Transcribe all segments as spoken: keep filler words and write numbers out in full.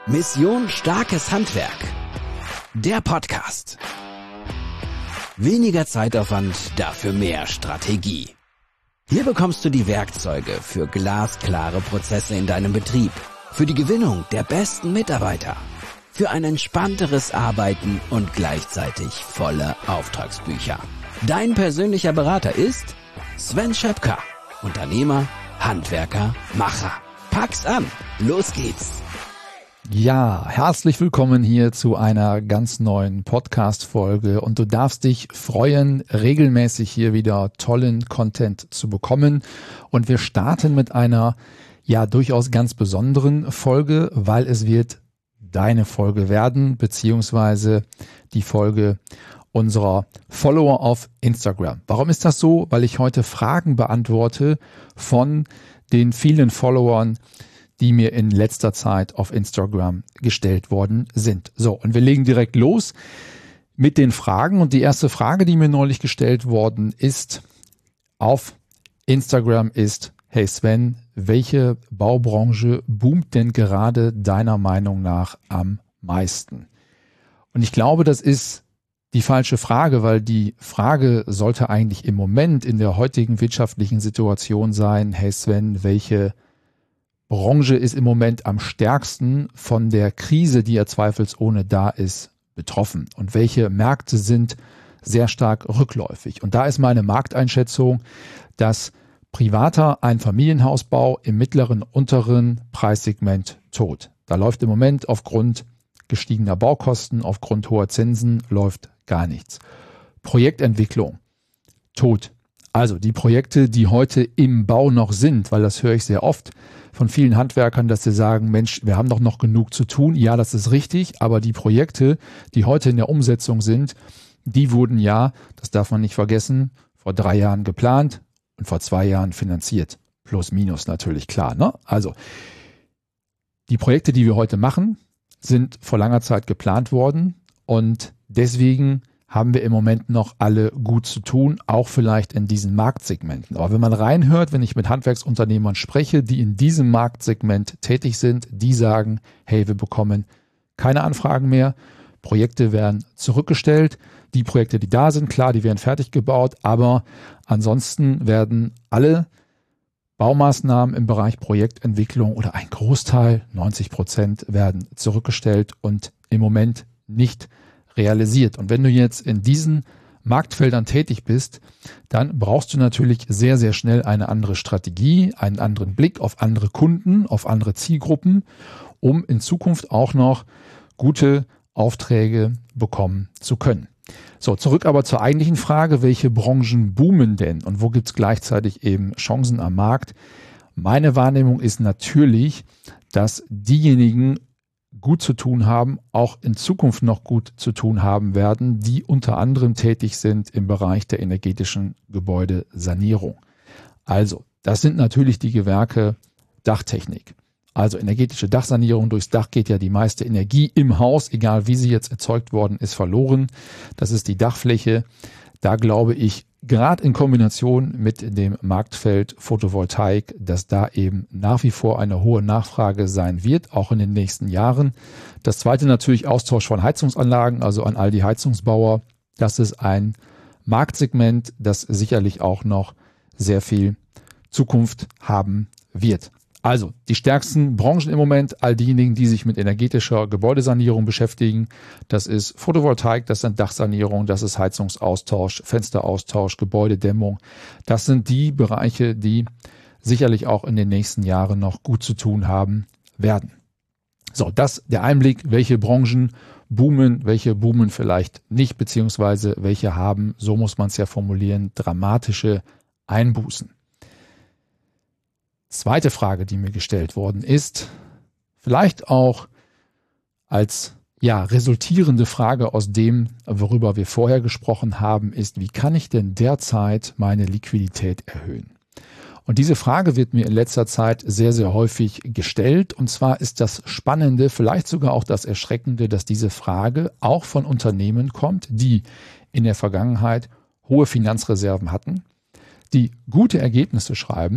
Mission Starkes Handwerk. Der Podcast. Weniger Zeitaufwand, dafür mehr Strategie. Hier bekommst du die Werkzeuge für glasklare Prozesse in deinem Betrieb, für die Gewinnung der besten Mitarbeiter, für ein entspannteres Arbeiten und gleichzeitig volle Auftragsbücher. Dein persönlicher Berater ist Sven Schöpker, Unternehmer, Handwerker, Macher. Pack's an, los geht's! Ja, herzlich willkommen hier zu einer ganz neuen Podcast-Folge und du darfst dich freuen, regelmäßig hier wieder tollen Content zu bekommen. Und wir starten mit einer ja durchaus ganz besonderen Folge, weil es wird deine Folge werden, beziehungsweise die Folge unserer Follower auf Instagram. Warum ist das so? Weil ich heute Fragen beantworte von den vielen Followern, die mir in letzter Zeit auf Instagram gestellt worden sind. So, und wir legen direkt los mit den Fragen. Und die erste Frage, die mir neulich gestellt worden ist auf Instagram ist: Hey Sven, welche Baubranche boomt denn gerade deiner Meinung nach am meisten? Und ich glaube, das ist die falsche Frage, weil die Frage sollte eigentlich im Moment in der heutigen wirtschaftlichen Situation sein: Hey Sven, welche Branche ist im Moment am stärksten von der Krise, die ja zweifelsohne da ist, betroffen? Und welche Märkte sind sehr stark rückläufig? Und da ist meine Markteinschätzung, dass privater Einfamilienhausbau im mittleren, unteren Preissegment tot. Da läuft im Moment aufgrund gestiegener Baukosten, aufgrund hoher Zinsen, läuft gar nichts. Projektentwicklung tot. Also die Projekte, die heute im Bau noch sind, weil das höre ich sehr oft von vielen Handwerkern, dass sie sagen, Mensch, wir haben doch noch genug zu tun. Ja, das ist richtig, aber die Projekte, die heute in der Umsetzung sind, die wurden ja, das darf man nicht vergessen, vor drei Jahren geplant und vor zwei Jahren finanziert. Plus, minus natürlich, klar, ne? Also die Projekte, die wir heute machen, sind vor langer Zeit geplant worden und deswegen haben wir im Moment noch alle gut zu tun, auch vielleicht in diesen Marktsegmenten. Aber wenn man reinhört, wenn ich mit Handwerksunternehmern spreche, die in diesem Marktsegment tätig sind, die sagen, hey, wir bekommen keine Anfragen mehr, Projekte werden zurückgestellt, die Projekte, die da sind, klar, die werden fertig gebaut, aber ansonsten werden alle Baumaßnahmen im Bereich Projektentwicklung oder ein Großteil, neunzig Prozent, werden zurückgestellt und im Moment nicht realisiert. Und wenn du jetzt in diesen Marktfeldern tätig bist, dann brauchst du natürlich sehr, sehr schnell eine andere Strategie, einen anderen Blick auf andere Kunden, auf andere Zielgruppen, um in Zukunft auch noch gute Aufträge bekommen zu können. So, zurück aber zur eigentlichen Frage: Welche Branchen boomen denn und wo gibt es gleichzeitig eben Chancen am Markt? Meine Wahrnehmung ist natürlich, dass diejenigen gut zu tun haben, auch in Zukunft noch gut zu tun haben werden, die unter anderem tätig sind im Bereich der energetischen Gebäudesanierung. Also, das sind natürlich die Gewerke Dachtechnik. Also energetische Dachsanierung, durchs Dach geht ja die meiste Energie im Haus, egal wie sie jetzt erzeugt worden ist, verloren. Das ist die Dachfläche. Da glaube ich, gerade in Kombination mit dem Marktfeld Photovoltaik, dass da eben nach wie vor eine hohe Nachfrage sein wird, auch in den nächsten Jahren. Das zweite natürlich Austausch von Heizungsanlagen, also an all die Heizungsbauer. Das ist ein Marktsegment, das sicherlich auch noch sehr viel Zukunft haben wird. Also die stärksten Branchen im Moment, all diejenigen, die sich mit energetischer Gebäudesanierung beschäftigen, das ist Photovoltaik, das sind Dachsanierung, das ist Heizungsaustausch, Fensteraustausch, Gebäudedämmung. Das sind die Bereiche, die sicherlich auch in den nächsten Jahren noch gut zu tun haben werden. So, das der Einblick, welche Branchen boomen, welche boomen vielleicht nicht, beziehungsweise welche haben, so muss man es ja formulieren, dramatische Einbußen. Zweite Frage, die mir gestellt worden ist, vielleicht auch als ja resultierende Frage aus dem, worüber wir vorher gesprochen haben, ist: Wie kann ich denn derzeit meine Liquidität erhöhen? Und diese Frage wird mir in letzter Zeit sehr, sehr häufig gestellt. Und zwar ist das Spannende, vielleicht sogar auch das Erschreckende, dass diese Frage auch von Unternehmen kommt, die in der Vergangenheit hohe Finanzreserven hatten, die gute Ergebnisse schreiben,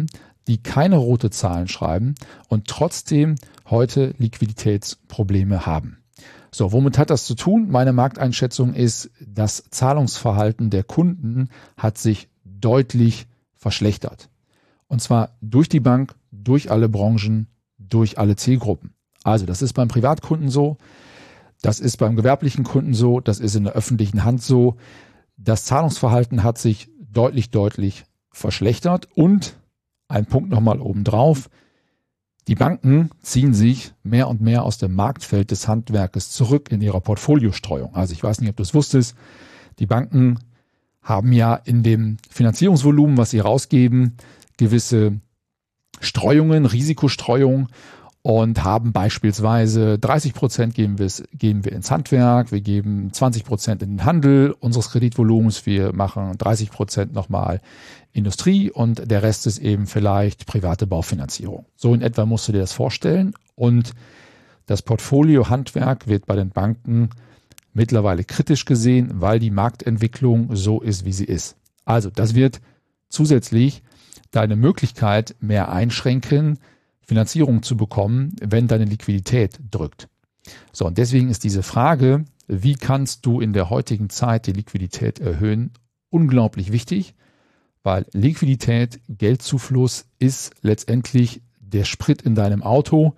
die keine rote Zahlen schreiben und trotzdem heute Liquiditätsprobleme haben. So, womit hat das zu tun? Meine Markteinschätzung ist, das Zahlungsverhalten der Kunden hat sich deutlich verschlechtert. Und zwar durch die Bank, durch alle Branchen, durch alle Zielgruppen. Also das ist beim Privatkunden so, das ist beim gewerblichen Kunden so, das ist in der öffentlichen Hand so. Das Zahlungsverhalten hat sich deutlich, deutlich verschlechtert. Und ein Punkt nochmal obendrauf, die Banken ziehen sich mehr und mehr aus dem Marktfeld des Handwerkes zurück in ihrer Portfoliostreuung. Also ich weiß nicht, ob du es wusstest, die Banken haben ja in dem Finanzierungsvolumen, was sie rausgeben, gewisse Streuungen, Risikostreuung und haben beispielsweise dreißig Prozent geben wir, geben wir ins Handwerk, wir geben zwanzig Prozent in den Handel unseres Kreditvolumens, wir machen dreißig Prozent nochmal Industrie und der Rest ist eben vielleicht private Baufinanzierung. So in etwa musst du dir das vorstellen und das Portfolio Handwerk wird bei den Banken mittlerweile kritisch gesehen, weil die Marktentwicklung so ist, wie sie ist. Also das wird zusätzlich deine Möglichkeit mehr einschränken, Finanzierung zu bekommen, wenn deine Liquidität drückt. So, und deswegen ist diese Frage, wie kannst du in der heutigen Zeit die Liquidität erhöhen, unglaublich wichtig, weil Liquidität, Geldzufluss ist letztendlich der Sprit in deinem Auto.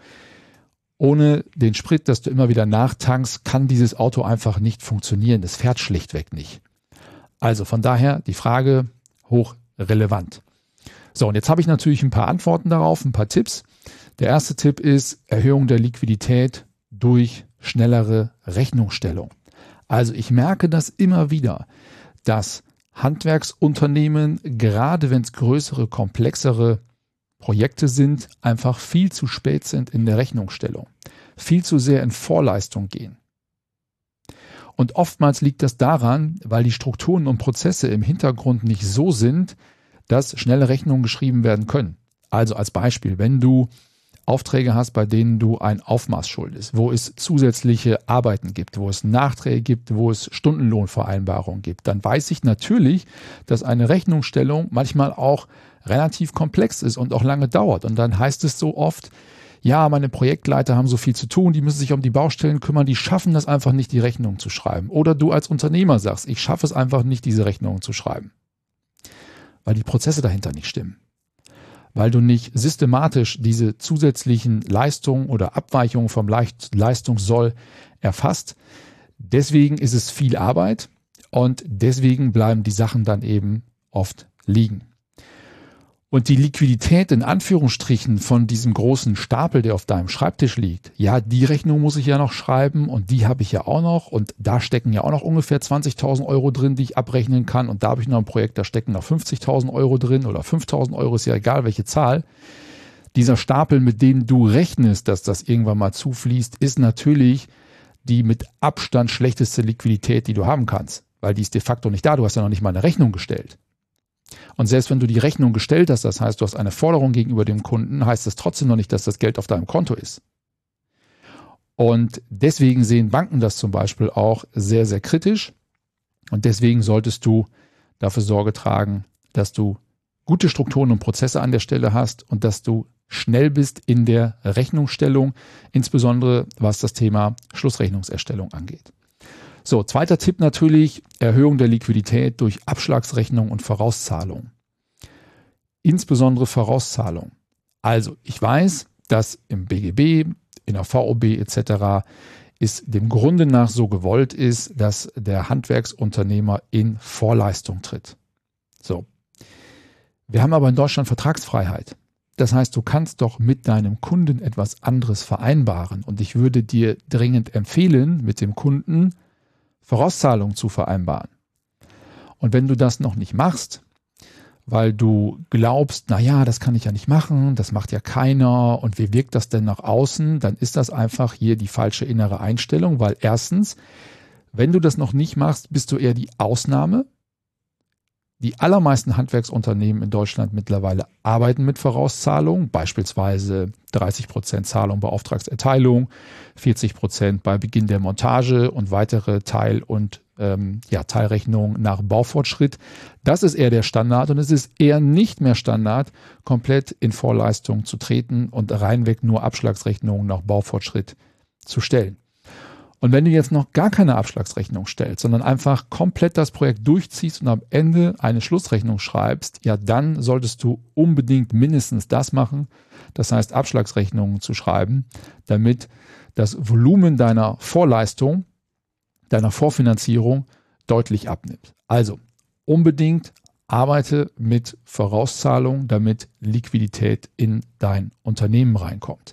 Ohne den Sprit, dass du immer wieder nachtankst, kann dieses Auto einfach nicht funktionieren. Es fährt schlichtweg nicht. Also von daher die Frage hochrelevant. So, und jetzt habe ich natürlich ein paar Antworten darauf, ein paar Tipps. Der erste Tipp ist Erhöhung der Liquidität durch schnellere Rechnungsstellung. Also ich merke das immer wieder, dass Handwerksunternehmen, gerade wenn es größere, komplexere Projekte sind, einfach viel zu spät sind in der Rechnungsstellung, viel zu sehr in Vorleistung gehen. Und oftmals liegt das daran, weil die Strukturen und Prozesse im Hintergrund nicht so sind, dass schnelle Rechnungen geschrieben werden können. Also als Beispiel, wenn du Aufträge hast, bei denen du ein Aufmaß schuldest, wo es zusätzliche Arbeiten gibt, wo es Nachträge gibt, wo es Stundenlohnvereinbarungen gibt, dann weiß ich natürlich, dass eine Rechnungsstellung manchmal auch relativ komplex ist und auch lange dauert. Und dann heißt es so oft, ja, meine Projektleiter haben so viel zu tun, die müssen sich um die Baustellen kümmern, die schaffen das einfach nicht, die Rechnungen zu schreiben. Oder du als Unternehmer sagst, ich schaffe es einfach nicht, diese Rechnungen zu schreiben, weil die Prozesse dahinter nicht stimmen. Weil du nicht systematisch diese zusätzlichen Leistungen oder Abweichungen vom Leistungssoll erfasst. Deswegen ist es viel Arbeit und deswegen bleiben die Sachen dann eben oft liegen. Und die Liquidität in Anführungsstrichen von diesem großen Stapel, der auf deinem Schreibtisch liegt, ja, die Rechnung muss ich ja noch schreiben und die habe ich ja auch noch und da stecken ja auch noch ungefähr zwanzigtausend Euro drin, die ich abrechnen kann und da habe ich noch ein Projekt, da stecken noch fünfzigtausend Euro drin oder fünftausend Euro, ist ja egal welche Zahl. Dieser Stapel, mit dem du rechnest, dass das irgendwann mal zufließt, ist natürlich die mit Abstand schlechteste Liquidität, die du haben kannst, weil die ist de facto nicht da, du hast ja noch nicht mal eine Rechnung gestellt. Und selbst wenn du die Rechnung gestellt hast, das heißt, du hast eine Forderung gegenüber dem Kunden, heißt das trotzdem noch nicht, dass das Geld auf deinem Konto ist. Und deswegen sehen Banken das zum Beispiel auch sehr, sehr kritisch. Und deswegen solltest du dafür Sorge tragen, dass du gute Strukturen und Prozesse an der Stelle hast und dass du schnell bist in der Rechnungsstellung, insbesondere was das Thema Schlussrechnungserstellung angeht. So, zweiter Tipp natürlich, Erhöhung der Liquidität durch Abschlagsrechnung und Vorauszahlung. Insbesondere Vorauszahlung. Also ich weiß, dass im B G B, in der V O B et cetera es dem Grunde nach so gewollt ist, dass der Handwerksunternehmer in Vorleistung tritt. So. Wir haben aber in Deutschland Vertragsfreiheit. Das heißt, du kannst doch mit deinem Kunden etwas anderes vereinbaren. Und ich würde dir dringend empfehlen, mit dem Kunden Vorauszahlung zu vereinbaren. Und wenn du das noch nicht machst, weil du glaubst, naja, das kann ich ja nicht machen, das macht ja keiner und wie wirkt das denn nach außen, dann ist das einfach hier die falsche innere Einstellung, weil erstens, wenn du das noch nicht machst, bist du eher die Ausnahme. Die allermeisten Handwerksunternehmen in Deutschland mittlerweile arbeiten mit Vorauszahlungen, beispielsweise dreißig Prozent Zahlung bei Auftragserteilung, vierzig Prozent bei Beginn der Montage und weitere Teil- und ähm, ja, Teilrechnungen nach Baufortschritt. Das ist eher der Standard und es ist eher nicht mehr Standard, komplett in Vorleistung zu treten und reinweg nur Abschlagsrechnungen nach Baufortschritt zu stellen. Und wenn du jetzt noch gar keine Abschlagsrechnung stellst, sondern einfach komplett das Projekt durchziehst und am Ende eine Schlussrechnung schreibst, ja, dann solltest du unbedingt mindestens das machen, das heißt Abschlagsrechnungen zu schreiben, damit das Volumen deiner Vorleistung, deiner Vorfinanzierung deutlich abnimmt. Also unbedingt arbeite mit Vorauszahlung, damit Liquidität in dein Unternehmen reinkommt.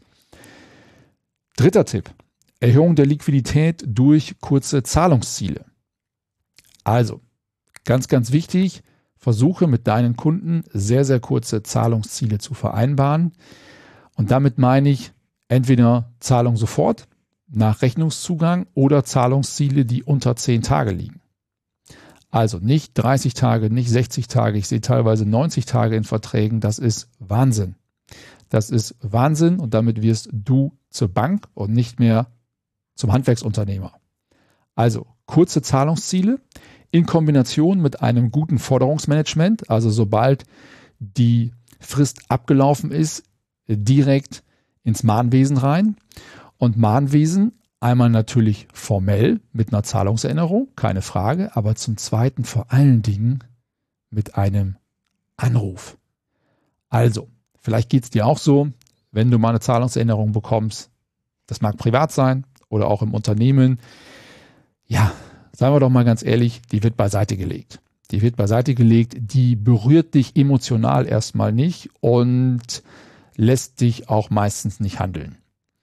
Dritter Tipp. Erhöhung der Liquidität durch kurze Zahlungsziele. Also, ganz, ganz wichtig, versuche mit deinen Kunden sehr, sehr kurze Zahlungsziele zu vereinbaren. Und damit meine ich entweder Zahlung sofort nach Rechnungszugang oder Zahlungsziele, die unter zehn Tage liegen. Also nicht dreißig Tage, nicht sechzig Tage, ich sehe teilweise neunzig Tage in Verträgen, das ist Wahnsinn. Das ist Wahnsinn und damit wirst du zur Bank und nicht mehr zum Handwerksunternehmer. Also kurze Zahlungsziele in Kombination mit einem guten Forderungsmanagement, also sobald die Frist abgelaufen ist, direkt ins Mahnwesen rein. Und Mahnwesen einmal natürlich formell mit einer Zahlungserinnerung, keine Frage, aber zum Zweiten vor allen Dingen mit einem Anruf. Also, vielleicht geht es dir auch so, wenn du mal eine Zahlungserinnerung bekommst, das mag privat sein, oder auch im Unternehmen, ja, sagen wir doch mal ganz ehrlich, die wird beiseite gelegt. Die wird beiseite gelegt, die berührt dich emotional erstmal nicht und lässt dich auch meistens nicht handeln.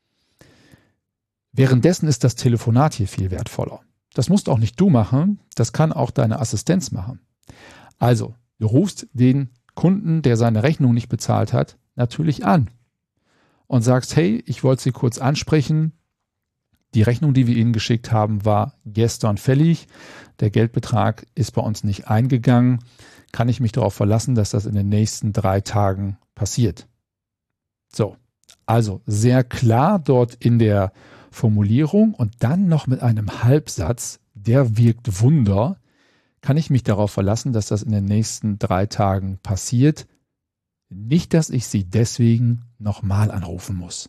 Währenddessen ist das Telefonat hier viel wertvoller. Das musst auch nicht du machen, das kann auch deine Assistenz machen. Also, du rufst den Kunden, der seine Rechnung nicht bezahlt hat, natürlich an und sagst, hey, ich wollte Sie kurz ansprechen. Die Rechnung, die wir Ihnen geschickt haben, war gestern fällig. Der Geldbetrag ist bei uns nicht eingegangen. Kann ich mich darauf verlassen, dass das in den nächsten drei Tagen passiert? So, also sehr klar dort in der Formulierung und dann noch mit einem Halbsatz, der wirkt Wunder. Kann ich mich darauf verlassen, dass das in den nächsten drei Tagen passiert? Nicht, dass ich Sie deswegen nochmal anrufen muss.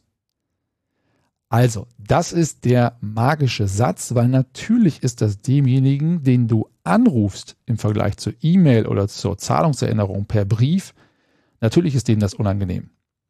Also, das ist der magische Satz, weil natürlich ist das demjenigen, den du anrufst im Vergleich zur E-Mail oder zur Zahlungserinnerung per Brief, natürlich ist dem das unangenehm.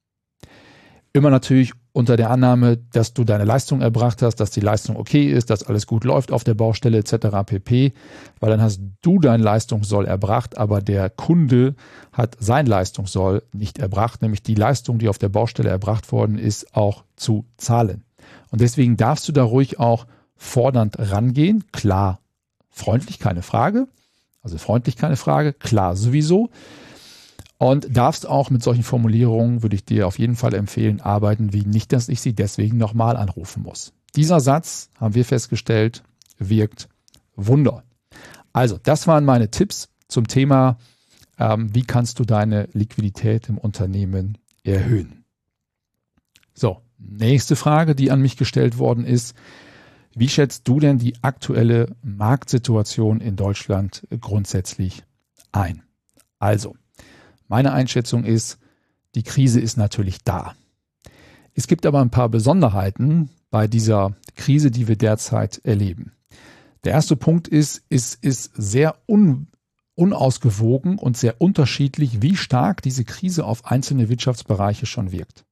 Immer natürlich unter der Annahme, dass du deine Leistung erbracht hast, dass die Leistung okay ist, dass alles gut läuft auf der Baustelle et cetera pp. Weil dann hast du dein Leistungssoll erbracht, aber der Kunde hat sein Leistungssoll nicht erbracht, nämlich die Leistung, die auf der Baustelle erbracht worden ist, auch zu zahlen. Und deswegen darfst du da ruhig auch fordernd rangehen. Klar, freundlich, keine Frage. Also freundlich, keine Frage. Klar, sowieso. Und darfst auch mit solchen Formulierungen, würde ich dir auf jeden Fall empfehlen, arbeiten, wie nicht, dass ich sie deswegen nochmal anrufen muss. Dieser Satz, haben wir festgestellt, wirkt Wunder. Also, das waren meine Tipps zum Thema, ähm, wie kannst du deine Liquidität im Unternehmen erhöhen. So, nächste Frage, die an mich gestellt worden ist: Wie schätzt du denn die aktuelle Marktsituation in Deutschland grundsätzlich ein? Also, meine Einschätzung ist, die Krise ist natürlich da. Es gibt aber ein paar Besonderheiten bei dieser Krise, die wir derzeit erleben. Der erste Punkt ist, es ist sehr un, unausgewogen und sehr unterschiedlich, wie stark diese Krise auf einzelne Wirtschaftsbereiche schon wirkt.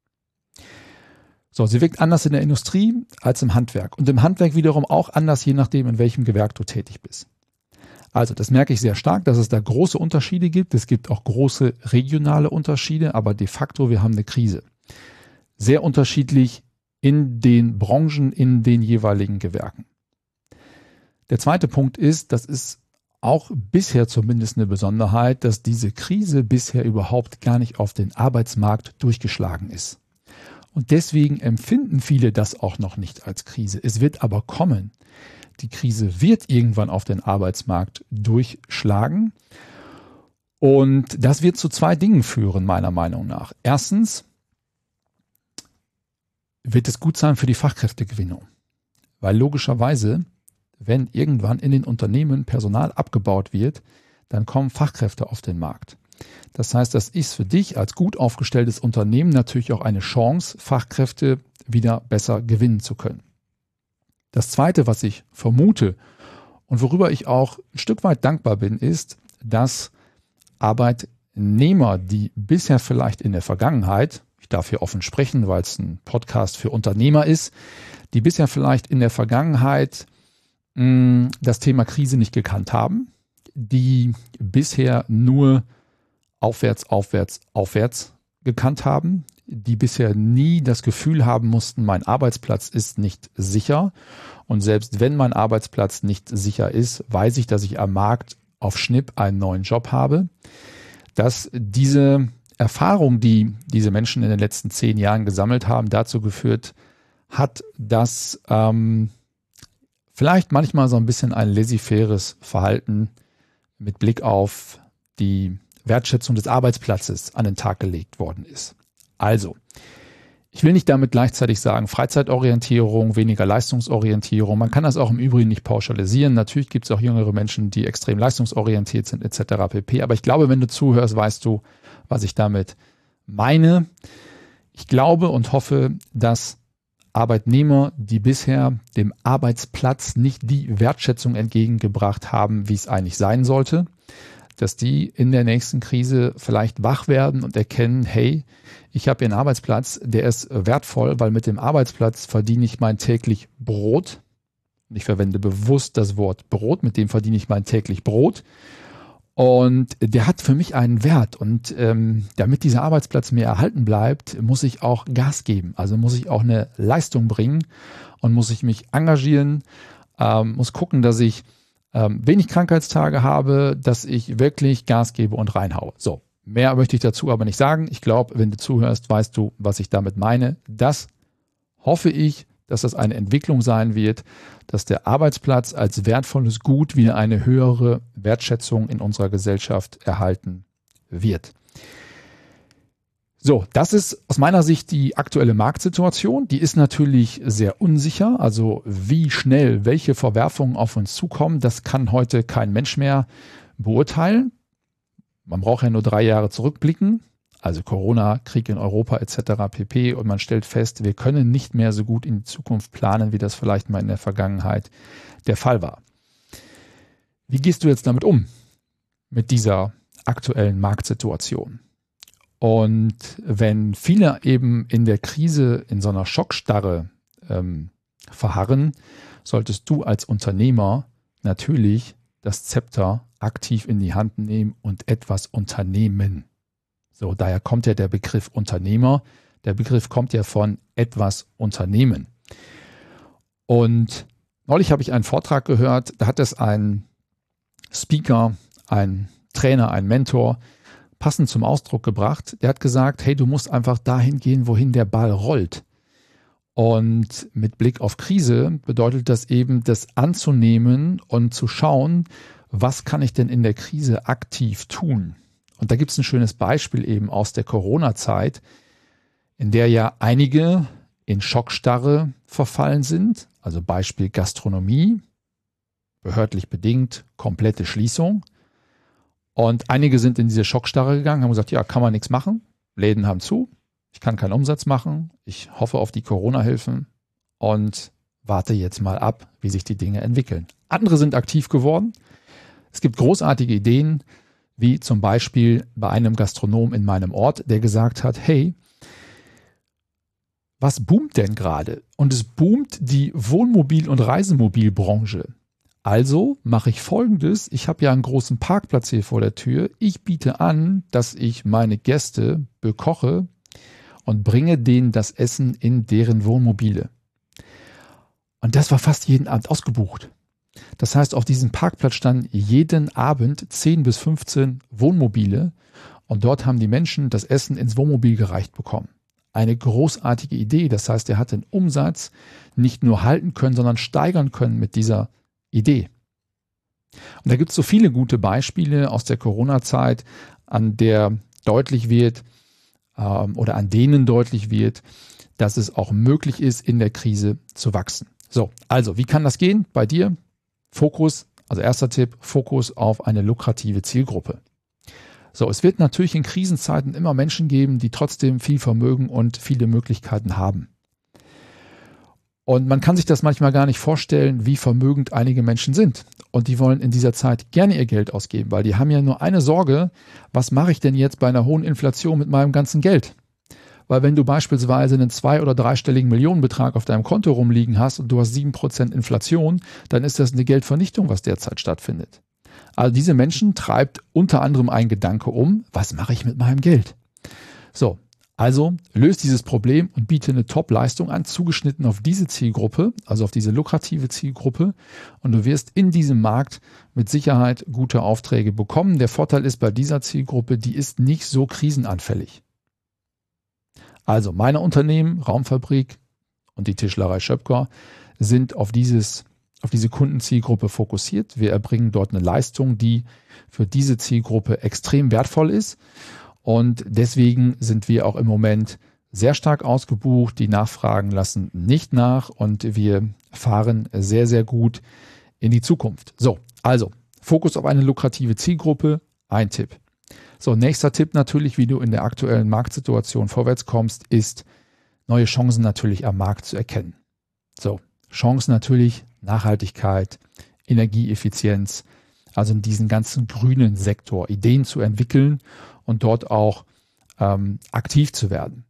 So, sie wirkt anders in der Industrie als im Handwerk und im Handwerk wiederum auch anders, je nachdem, in welchem Gewerk du tätig bist. Also das merke ich sehr stark, dass es da große Unterschiede gibt. Es gibt auch große regionale Unterschiede, aber de facto, wir haben eine Krise. Sehr unterschiedlich in den Branchen, in den jeweiligen Gewerken. Der zweite Punkt ist, das ist auch bisher zumindest eine Besonderheit, dass diese Krise bisher überhaupt gar nicht auf den Arbeitsmarkt durchgeschlagen ist. Und deswegen empfinden viele das auch noch nicht als Krise. Es wird aber kommen. Die Krise wird irgendwann auf den Arbeitsmarkt durchschlagen Und das wird zu zwei Dingen führen, meiner Meinung nach. Erstens wird es gut sein für die Fachkräftegewinnung, weil logischerweise, wenn irgendwann in den Unternehmen Personal abgebaut wird, dann kommen Fachkräfte auf den Markt. Das heißt, das ist für dich als gut aufgestelltes Unternehmen natürlich auch eine Chance, Fachkräfte wieder besser gewinnen zu können. Das Zweite, was ich vermute und worüber ich auch ein Stück weit dankbar bin, ist, dass Arbeitnehmer, die bisher vielleicht in der Vergangenheit, ich darf hier offen sprechen, weil es ein Podcast für Unternehmer ist, die bisher vielleicht in der Vergangenheit mh, das Thema Krise nicht gekannt haben, die bisher nur aufwärts, aufwärts, aufwärts gekannt haben, die bisher nie das Gefühl haben mussten, mein Arbeitsplatz ist nicht sicher. Und selbst wenn mein Arbeitsplatz nicht sicher ist, weiß ich, dass ich am Markt auf Schnipp einen neuen Job habe. Dass diese Erfahrung, die diese Menschen in den letzten zehn Jahren gesammelt haben, dazu geführt hat, dass ähm, vielleicht manchmal so ein bisschen ein laissez-faires Verhalten mit Blick auf die Wertschätzung des Arbeitsplatzes an den Tag gelegt worden ist. Also, ich will nicht damit gleichzeitig sagen, Freizeitorientierung, weniger Leistungsorientierung. Man kann das auch im Übrigen nicht pauschalisieren. Natürlich gibt es auch jüngere Menschen, die extrem leistungsorientiert sind et cetera pp. Aber ich glaube, wenn du zuhörst, weißt du, was ich damit meine. Ich glaube und hoffe, dass Arbeitnehmer, die bisher dem Arbeitsplatz nicht die Wertschätzung entgegengebracht haben, wie es eigentlich sein sollte, dass die in der nächsten Krise vielleicht wach werden und erkennen, hey, ich habe hier einen Arbeitsplatz, der ist wertvoll, weil mit dem Arbeitsplatz verdiene ich mein täglich Brot. Ich verwende bewusst das Wort Brot, mit dem verdiene ich mein täglich Brot. Und der hat für mich einen Wert. Und ähm, damit dieser Arbeitsplatz mir erhalten bleibt, muss ich auch Gas geben. Also muss ich auch eine Leistung bringen und muss ich mich engagieren, ähm, muss gucken, dass ich ähm, wenig Krankheitstage habe, dass ich wirklich Gas gebe und reinhaue. So, mehr möchte ich dazu aber nicht sagen. Ich glaube, wenn du zuhörst, weißt du, was ich damit meine. Das hoffe ich, dass das eine Entwicklung sein wird, dass der Arbeitsplatz als wertvolles Gut wieder eine höhere Wertschätzung in unserer Gesellschaft erhalten wird. So, das ist aus meiner Sicht die aktuelle Marktsituation. Die ist natürlich sehr unsicher. Also wie schnell welche Verwerfungen auf uns zukommen, das kann heute kein Mensch mehr beurteilen. Man braucht ja nur drei Jahre zurückblicken. Also Corona, Krieg in Europa et cetera pp. Und man stellt fest, wir können nicht mehr so gut in die Zukunft planen, wie das vielleicht mal in der Vergangenheit der Fall war. Wie gehst du jetzt damit um, mit dieser aktuellen Marktsituation? Und wenn viele eben in der Krise in so einer Schockstarre ähm, verharren, solltest du als Unternehmer natürlich das Zepter aktiv in die Hand nehmen und etwas unternehmen. So, daher kommt ja der Begriff Unternehmer. Der Begriff kommt ja von etwas unternehmen. Und neulich habe ich einen Vortrag gehört, da hat es ein Speaker, ein Trainer, ein Mentor passend zum Ausdruck gebracht. Der hat gesagt, hey, du musst einfach dahin gehen, wohin der Ball rollt. Und mit Blick auf Krise bedeutet das eben, das anzunehmen und zu schauen, was kann ich denn in der Krise aktiv tun? Und da gibt es ein schönes Beispiel eben aus der Corona-Zeit, in der ja einige in Schockstarre verfallen sind. Also Beispiel Gastronomie, behördlich bedingt, komplette Schließung. Und einige sind in diese Schockstarre gegangen, haben gesagt, ja, kann man nichts machen. Läden haben zu, ich kann keinen Umsatz machen. Ich hoffe auf die Corona-Hilfen und warte jetzt mal ab, wie sich die Dinge entwickeln. Andere sind aktiv geworden. Es gibt großartige Ideen, wie zum Beispiel bei einem Gastronom in meinem Ort, der gesagt hat, hey, was boomt denn gerade? Und es boomt die Wohnmobil- und Reisemobilbranche. Also mache ich Folgendes, ich habe ja einen großen Parkplatz hier vor der Tür. Ich biete an, dass ich meine Gäste bekoche und bringe denen das Essen in deren Wohnmobile. Und das war fast jeden Abend ausgebucht. Das heißt, auf diesem Parkplatz standen jeden Abend zehn bis fünfzehn Wohnmobile und dort haben die Menschen das Essen ins Wohnmobil gereicht bekommen. Eine großartige Idee. Das heißt, er hat den Umsatz nicht nur halten können, sondern steigern können mit dieser Idee. Und da gibt es so viele gute Beispiele aus der Corona-Zeit, an der deutlich wird ähm, oder an denen deutlich wird, dass es auch möglich ist, in der Krise zu wachsen. So, also wie kann das gehen bei dir? Fokus, also erster Tipp, Fokus auf eine lukrative Zielgruppe. So, es wird natürlich in Krisenzeiten immer Menschen geben, die trotzdem viel Vermögen und viele Möglichkeiten haben. Und man kann sich das manchmal gar nicht vorstellen, wie vermögend einige Menschen sind. Und die wollen in dieser Zeit gerne ihr Geld ausgeben, weil die haben ja nur eine Sorge: Was mache ich denn jetzt bei einer hohen Inflation mit meinem ganzen Geld? Weil wenn du beispielsweise einen zwei- oder dreistelligen Millionenbetrag auf deinem Konto rumliegen hast und du hast sieben Prozent Inflation, dann ist das eine Geldvernichtung, was derzeit stattfindet. Also diese Menschen treibt unter anderem ein Gedanke um: Was mache ich mit meinem Geld? So. Also löst dieses Problem und biete eine Top-Leistung an, zugeschnitten auf diese Zielgruppe, also auf diese lukrative Zielgruppe. Und du wirst in diesem Markt mit Sicherheit gute Aufträge bekommen. Der Vorteil ist bei dieser Zielgruppe, die ist nicht so krisenanfällig. Also meine Unternehmen, Raumfabrik und die Tischlerei Schöpker, sind auf dieses, auf diese Kundenzielgruppe fokussiert. Wir erbringen dort eine Leistung, die für diese Zielgruppe extrem wertvoll ist. Und deswegen sind wir auch im Moment sehr stark ausgebucht. Die Nachfragen lassen nicht nach und wir fahren sehr, sehr gut in die Zukunft. So, also Fokus auf eine lukrative Zielgruppe, ein Tipp. So, nächster Tipp natürlich, wie du in der aktuellen Marktsituation vorwärts kommst, ist, neue Chancen natürlich am Markt zu erkennen. So, Chancen natürlich, Nachhaltigkeit, Energieeffizienz, also in diesen ganzen grünen Sektor, Ideen zu entwickeln und dort auch ähm, aktiv zu werden.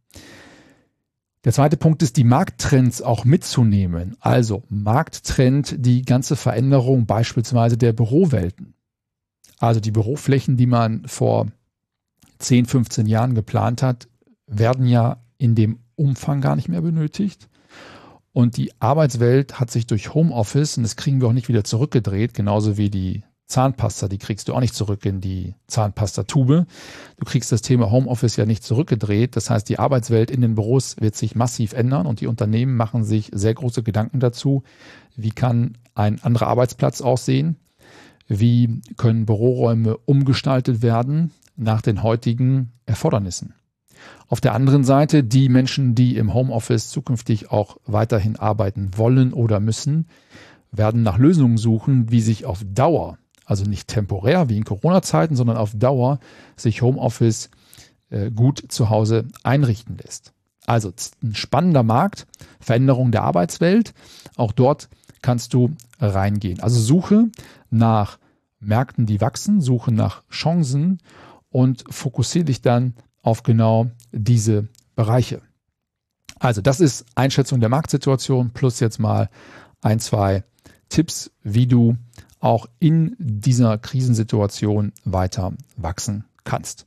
Der zweite Punkt ist, die Markttrends auch mitzunehmen. Also Markttrend, die ganze Veränderung beispielsweise der Bürowelten. Also die Büroflächen, die man vor zehn, fünfzehn Jahren geplant hat, werden ja in dem Umfang gar nicht mehr benötigt. Und die Arbeitswelt hat sich durch Homeoffice, und das kriegen wir auch nicht wieder zurückgedreht, genauso wie die Zahnpasta, die kriegst du auch nicht zurück in die Zahnpastatube. Du kriegst das Thema Homeoffice ja nicht zurückgedreht. Das heißt, die Arbeitswelt in den Büros wird sich massiv ändern und die Unternehmen machen sich sehr große Gedanken dazu, wie kann ein anderer Arbeitsplatz aussehen, wie können Büroräume umgestaltet werden nach den heutigen Erfordernissen. Auf der anderen Seite, die Menschen, die im Homeoffice zukünftig auch weiterhin arbeiten wollen oder müssen, werden nach Lösungen suchen, wie sich auf Dauer, also nicht temporär wie in Corona-Zeiten, sondern auf Dauer sich Homeoffice äh, gut zu Hause einrichten lässt. Also ein spannender Markt, Veränderung der Arbeitswelt, auch dort kannst du reingehen. Also suche nach Märkten, die wachsen, suche nach Chancen und fokussiere dich dann auf genau diese Bereiche. Also das ist Einschätzung der Marktsituation plus jetzt mal ein, zwei Tipps, wie du auch in dieser Krisensituation weiter wachsen kannst.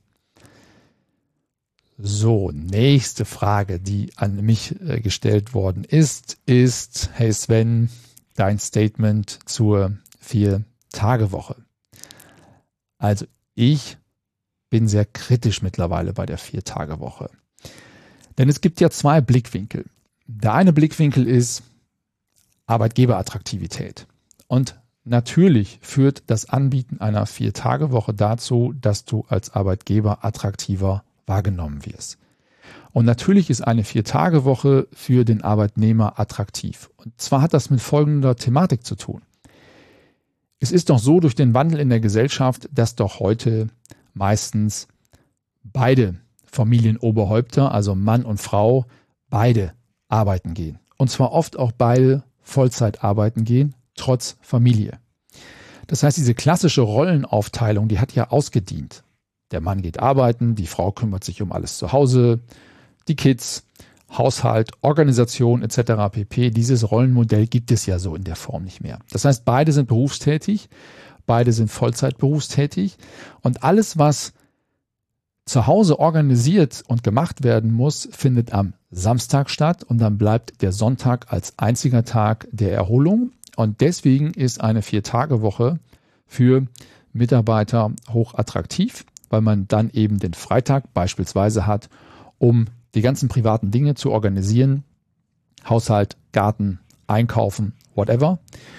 So, nächste Frage, die an mich äh, gestellt worden ist, ist, hey Sven, dein Statement zur Vier-Tage-Woche. Also ich bin sehr kritisch mittlerweile bei der Vier-Tage-Woche. Denn es gibt ja zwei Blickwinkel. Der eine Blickwinkel ist Arbeitgeberattraktivität. Und natürlich führt das Anbieten einer Vier-Tage-Woche dazu, dass du als Arbeitgeber attraktiver wahrgenommen wirst. Und natürlich ist eine Vier-Tage-Woche für den Arbeitnehmer attraktiv. Und zwar hat das mit folgender Thematik zu tun. Es ist doch so durch den Wandel in der Gesellschaft, dass doch heute meistens beide Familienoberhäupter, also Mann und Frau, beide arbeiten gehen. Und zwar oft auch beide Vollzeit arbeiten gehen, trotz Familie. Das heißt, diese klassische Rollenaufteilung, die hat ja ausgedient. Der Mann geht arbeiten, die Frau kümmert sich um alles zu Hause, die Kids, Haushalt, Organisation et cetera pp. Dieses Rollenmodell gibt es ja so in der Form nicht mehr. Das heißt, beide sind berufstätig, beide sind Vollzeit berufstätig und alles, was zu Hause organisiert und gemacht werden muss, findet am Samstag statt und dann bleibt der Sonntag als einziger Tag der Erholung. Und deswegen ist eine Vier-Tage-Woche für Mitarbeiter hoch attraktiv, weil man dann eben den Freitag beispielsweise hat, um die ganzen privaten Dinge zu organisieren, Haushalt, Garten, Einkaufen, whatever.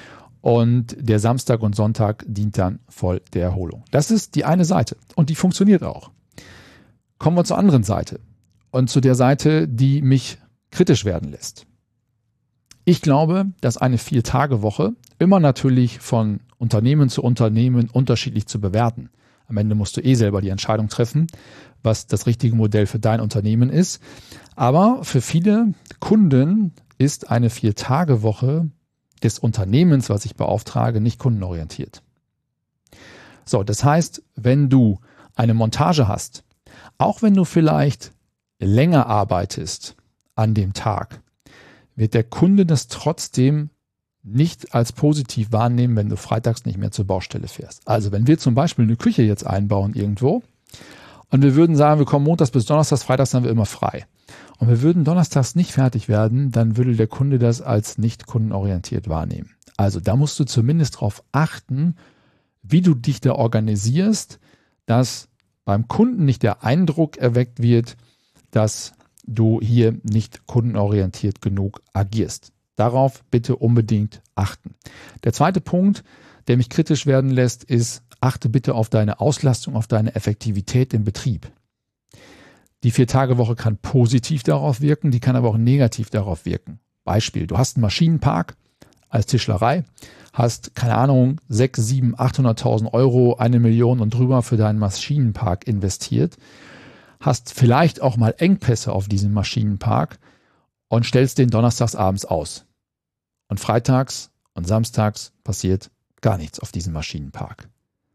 und der Samstag und Sonntag dient dann voll der Erholung. Das ist die eine Seite und die funktioniert auch. Kommen wir zur anderen Seite und zu der Seite, die mich kritisch werden lässt. Ich glaube, dass eine Vier-Tage-Woche immer natürlich von Unternehmen zu Unternehmen unterschiedlich zu bewerten. Am Ende musst du eh selber die Entscheidung treffen, was das richtige Modell für dein Unternehmen ist. Aber für viele Kunden ist eine Vier-Tage-Woche des Unternehmens, was ich beauftrage, nicht kundenorientiert. So, das heißt, wenn du eine Montage hast, auch wenn du vielleicht länger arbeitest an dem Tag, wird der Kunde das trotzdem nicht als positiv wahrnehmen, wenn du freitags nicht mehr zur Baustelle fährst. Also wenn wir zum Beispiel eine Küche jetzt einbauen irgendwo und wir würden sagen, wir kommen montags bis donnerstags, freitags haben wir immer frei. Und wir würden donnerstags nicht fertig werden, dann würde der Kunde das als nicht kundenorientiert wahrnehmen. Also da musst du zumindest darauf achten, wie du dich da organisierst, dass beim Kunden nicht der Eindruck erweckt wird, dass du hier nicht kundenorientiert genug agierst. Darauf bitte unbedingt achten. Der zweite Punkt, der mich kritisch werden lässt, ist, achte bitte auf deine Auslastung, auf deine Effektivität im Betrieb. Die Vier-Tage-Woche kann positiv darauf wirken, die kann aber auch negativ darauf wirken. Beispiel, du hast einen Maschinenpark als Tischlerei, hast, keine Ahnung, sechs, sieben, achthunderttausend Euro, eine Million und drüber für deinen Maschinenpark investiert, hast vielleicht auch mal Engpässe auf diesem Maschinenpark und stellst den donnerstags abends aus. Und freitags und samstags passiert gar nichts auf diesem Maschinenpark.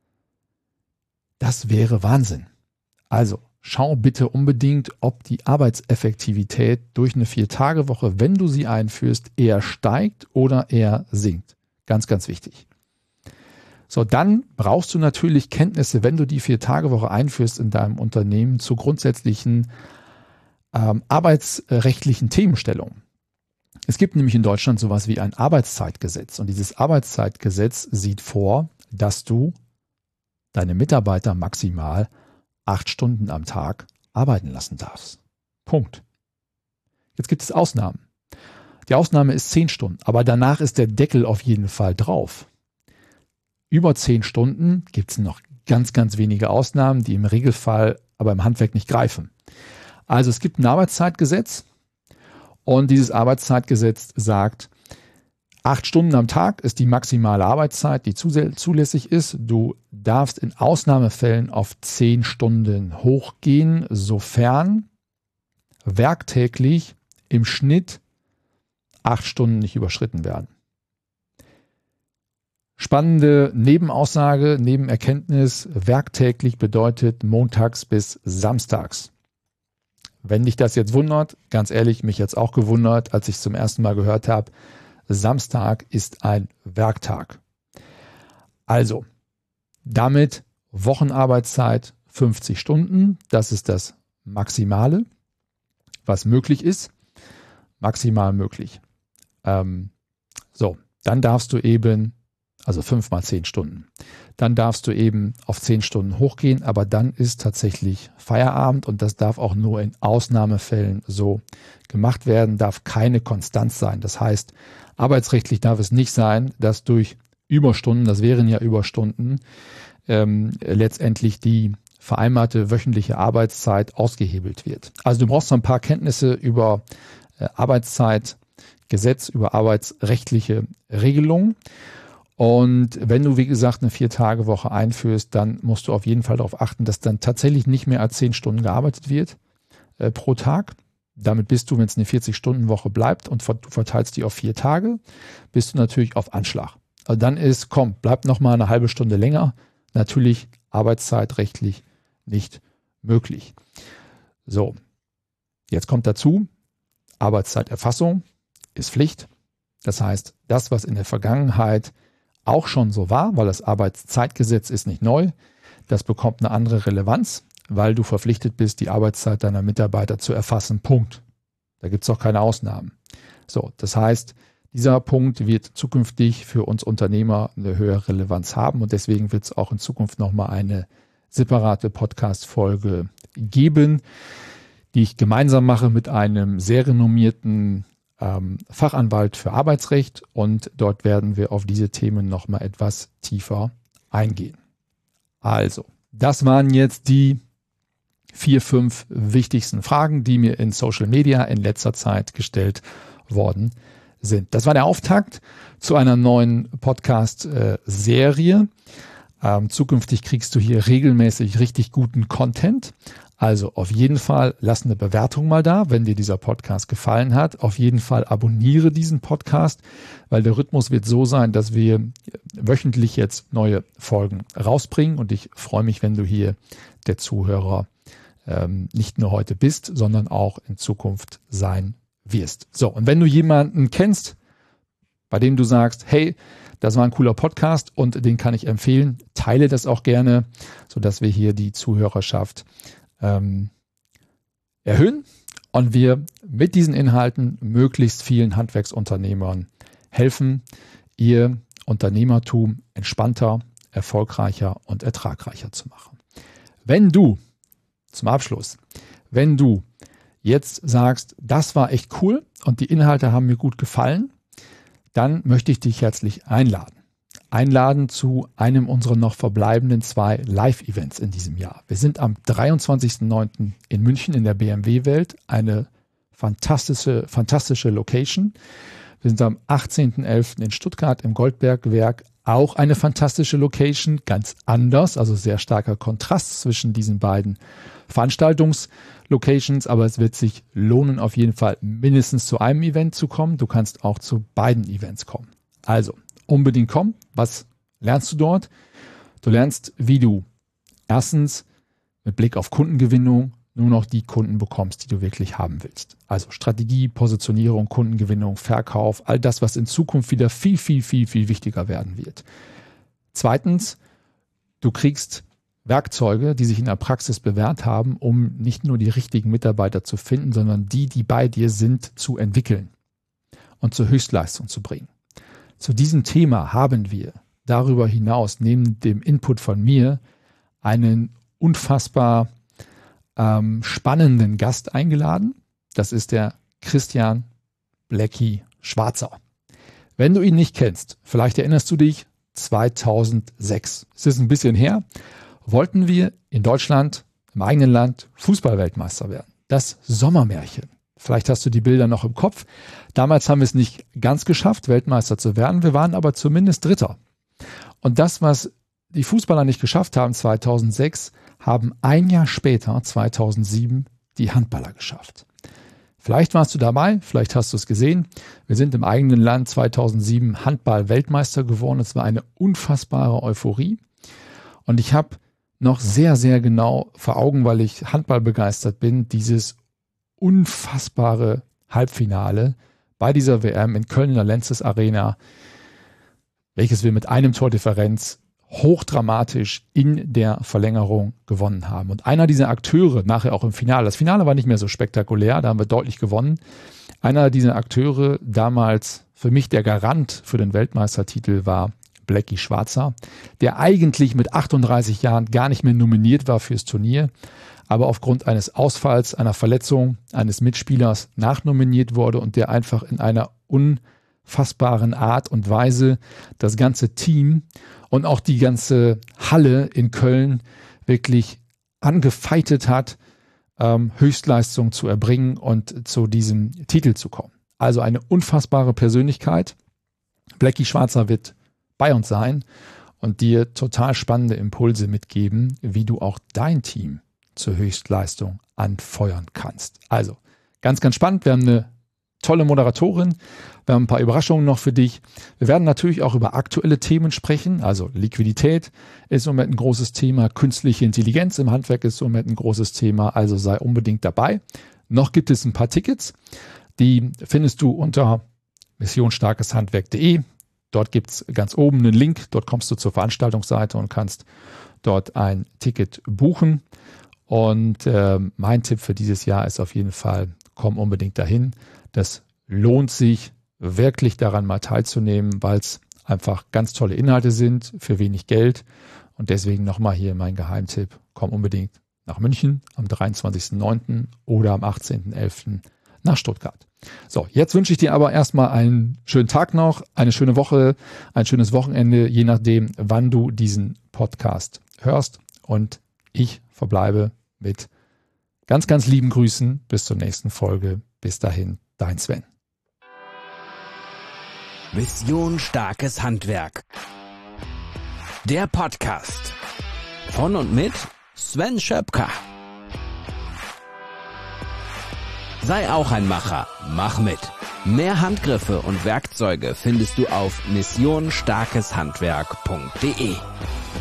Das wäre Wahnsinn. Also schau bitte unbedingt, ob die Arbeitseffektivität durch eine Vier-Tage-Woche, wenn du sie einführst, eher steigt oder eher sinkt. Ganz, ganz wichtig. So, dann brauchst du natürlich Kenntnisse, wenn du die Vier-Tage-Woche einführst in deinem Unternehmen zu grundsätzlichen ähm, arbeitsrechtlichen Themenstellungen. Es gibt nämlich in Deutschland sowas wie ein Arbeitszeitgesetz und dieses Arbeitszeitgesetz sieht vor, dass du deine Mitarbeiter maximal acht Stunden am Tag arbeiten lassen darfst. Punkt. Jetzt gibt es Ausnahmen. Die Ausnahme ist zehn Stunden, aber danach ist der Deckel auf jeden Fall drauf. Über zehn Stunden gibt es noch ganz, ganz wenige Ausnahmen, die im Regelfall aber im Handwerk nicht greifen. Also es gibt ein Arbeitszeitgesetz und dieses Arbeitszeitgesetz sagt, acht Stunden am Tag ist die maximale Arbeitszeit, die zulässig ist. Du darfst in Ausnahmefällen auf zehn Stunden hochgehen, sofern werktäglich im Schnitt acht Stunden nicht überschritten werden. Spannende Nebenaussage, Nebenerkenntnis, werktäglich bedeutet montags bis samstags. Wenn dich das jetzt wundert, ganz ehrlich, mich jetzt auch gewundert, als ich es zum ersten Mal gehört habe, Samstag ist ein Werktag. Also, damit Wochenarbeitszeit fünfzig Stunden, das ist das Maximale, was möglich ist, maximal möglich. Ähm, so, dann darfst du eben also fünf mal zehn Stunden. Dann darfst du eben auf zehn Stunden hochgehen, aber dann ist tatsächlich Feierabend und das darf auch nur in Ausnahmefällen so gemacht werden, darf keine Konstanz sein. Das heißt, arbeitsrechtlich darf es nicht sein, dass durch Überstunden, das wären ja Überstunden, ähm, letztendlich die vereinbarte wöchentliche Arbeitszeit ausgehebelt wird. Also du brauchst so ein paar Kenntnisse über äh, Arbeitszeitgesetz, über arbeitsrechtliche Regelungen. Und wenn du, wie gesagt, eine Vier-Tage-Woche einführst, dann musst du auf jeden Fall darauf achten, dass dann tatsächlich nicht mehr als zehn Stunden gearbeitet wird äh, pro Tag. Damit bist du, wenn es eine vierzig-Stunden-Woche bleibt und du verteilst die auf vier Tage, bist du natürlich auf Anschlag. Also dann ist, komm, bleib noch mal eine halbe Stunde länger. Natürlich arbeitszeitrechtlich nicht möglich. So, jetzt kommt dazu, Arbeitszeiterfassung ist Pflicht. Das heißt, das, was in der Vergangenheit auch schon so war, weil das Arbeitszeitgesetz ist nicht neu, das bekommt eine andere Relevanz, weil du verpflichtet bist, die Arbeitszeit deiner Mitarbeiter zu erfassen. Punkt. Da gibt es auch keine Ausnahmen. So, das heißt, dieser Punkt wird zukünftig für uns Unternehmer eine höhere Relevanz haben und deswegen wird es auch in Zukunft nochmal eine separate Podcast-Folge geben, die ich gemeinsam mache mit einem sehr renommierten ähm, Fachanwalt für Arbeitsrecht und dort werden wir auf diese Themen nochmal etwas tiefer eingehen. Also, das waren jetzt die vier, fünf wichtigsten Fragen, die mir in Social Media in letzter Zeit gestellt worden sind. Das war der Auftakt zu einer neuen Podcast-Serie. Ähm, zukünftig kriegst du hier regelmäßig richtig guten Content. Also auf jeden Fall lass eine Bewertung mal da, wenn dir dieser Podcast gefallen hat. Auf jeden Fall abonniere diesen Podcast, weil der Rhythmus wird so sein, dass wir wöchentlich jetzt neue Folgen rausbringen. Und ich freue mich, wenn du hier der Zuhörer ähm, nicht nur heute bist, sondern auch in Zukunft sein wirst. So, und wenn du jemanden kennst, bei dem du sagst, hey, das war ein cooler Podcast und den kann ich empfehlen, teile das auch gerne, sodass wir hier die Zuhörerschaft ähm, erhöhen und wir mit diesen Inhalten möglichst vielen Handwerksunternehmern helfen, ihr Unternehmertum entspannter, erfolgreicher und ertragreicher zu machen. Wenn du, zum Abschluss, wenn du jetzt sagst, das war echt cool und die Inhalte haben mir gut gefallen, dann möchte ich dich herzlich einladen. Einladen zu einem unserer noch verbleibenden zwei Live-Events in diesem Jahr. Wir sind am dreiundzwanzigsten neunten in München in der B M W-Welt, eine fantastische, fantastische Location. Wir sind am achtzehnten elften in Stuttgart im Goldbergwerk, auch eine fantastische Location, ganz anders, also sehr starker Kontrast zwischen diesen beiden Veranstaltungslocations, aber es wird sich lohnen, auf jeden Fall mindestens zu einem Event zu kommen. Du kannst auch zu beiden Events kommen. Also unbedingt kommen. Was lernst du dort? Du lernst, wie du erstens mit Blick auf Kundengewinnung nur noch die Kunden bekommst, die du wirklich haben willst. Also Strategie, Positionierung, Kundengewinnung, Verkauf, all das, was in Zukunft wieder viel, viel, viel, viel wichtiger werden wird. Zweitens, du kriegst Werkzeuge, die sich in der Praxis bewährt haben, um nicht nur die richtigen Mitarbeiter zu finden, sondern die, die bei dir sind, zu entwickeln und zur Höchstleistung zu bringen. Zu diesem Thema haben wir darüber hinaus, neben dem Input von mir, einen unfassbar ähm, spannenden Gast eingeladen. Das ist der Christian Blecki Schwarzer. Wenn du ihn nicht kennst, vielleicht erinnerst du dich, zweitausendsechs, es ist ein bisschen her, wollten wir in Deutschland, im eigenen Land, Fußball-Weltmeister werden. Das Sommermärchen. Vielleicht hast du die Bilder noch im Kopf. Damals haben wir es nicht ganz geschafft, Weltmeister zu werden. Wir waren aber zumindest Dritter. Und das, was die Fußballer nicht geschafft haben zweitausendsechs, haben ein Jahr später, zweitausendsieben, die Handballer geschafft. Vielleicht warst du dabei, vielleicht hast du es gesehen. Wir sind im eigenen Land zweitausendsieben Handball-Weltmeister geworden. Es war eine unfassbare Euphorie. Und ich habe noch sehr, sehr genau vor Augen, weil ich Handball begeistert bin, dieses unfassbare Halbfinale bei dieser W M in Köln in der Lenzes Arena, welches wir mit einem Tordifferenz hochdramatisch in der Verlängerung gewonnen haben. Und einer dieser Akteure, nachher auch im Finale, das Finale war nicht mehr so spektakulär, da haben wir deutlich gewonnen. Einer dieser Akteure, damals für mich der Garant für den Weltmeistertitel, war Blecki Schwarzer, der eigentlich mit achtunddreißig Jahren gar nicht mehr nominiert war fürs Turnier, aber aufgrund eines Ausfalls, einer Verletzung eines Mitspielers nachnominiert wurde und der einfach in einer unfassbaren Art und Weise das ganze Team und auch die ganze Halle in Köln wirklich angefeitet hat, ähm, Höchstleistung zu erbringen und zu diesem Titel zu kommen. Also eine unfassbare Persönlichkeit. Blecki Schwarzer wird bei uns sein und dir total spannende Impulse mitgeben, wie du auch dein Team zur Höchstleistung anfeuern kannst. Also ganz, ganz spannend. Wir haben eine tolle Moderatorin. Wir haben ein paar Überraschungen noch für dich. Wir werden natürlich auch über aktuelle Themen sprechen. Also Liquidität ist im Moment ein großes Thema. Künstliche Intelligenz im Handwerk ist im Moment ein großes Thema. Also sei unbedingt dabei. Noch gibt es ein paar Tickets. Die findest du unter missionsstarkeshandwerk punkt de. Dort gibt es ganz oben einen Link. Dort kommst du zur Veranstaltungsseite und kannst dort ein Ticket buchen. Und äh, mein Tipp für dieses Jahr ist auf jeden Fall, komm unbedingt dahin. Das lohnt sich wirklich daran mal teilzunehmen, weil es einfach ganz tolle Inhalte sind für wenig Geld. Und deswegen nochmal hier mein Geheimtipp, komm unbedingt nach München am dreiundzwanzigsten neunten oder am achtzehnten elften nach Stuttgart. So, jetzt wünsche ich dir aber erstmal einen schönen Tag noch, eine schöne Woche, ein schönes Wochenende, je nachdem, wann du diesen Podcast hörst. Und ich verbleibe mit ganz, ganz lieben Grüßen. Bis zur nächsten Folge. Bis dahin, dein Sven. Mission Starkes Handwerk. Der Podcast von und mit Sven Schöpker. Sei auch ein Macher, mach mit. Mehr Handgriffe und Werkzeuge findest du auf mission starkes handwerk punkt de.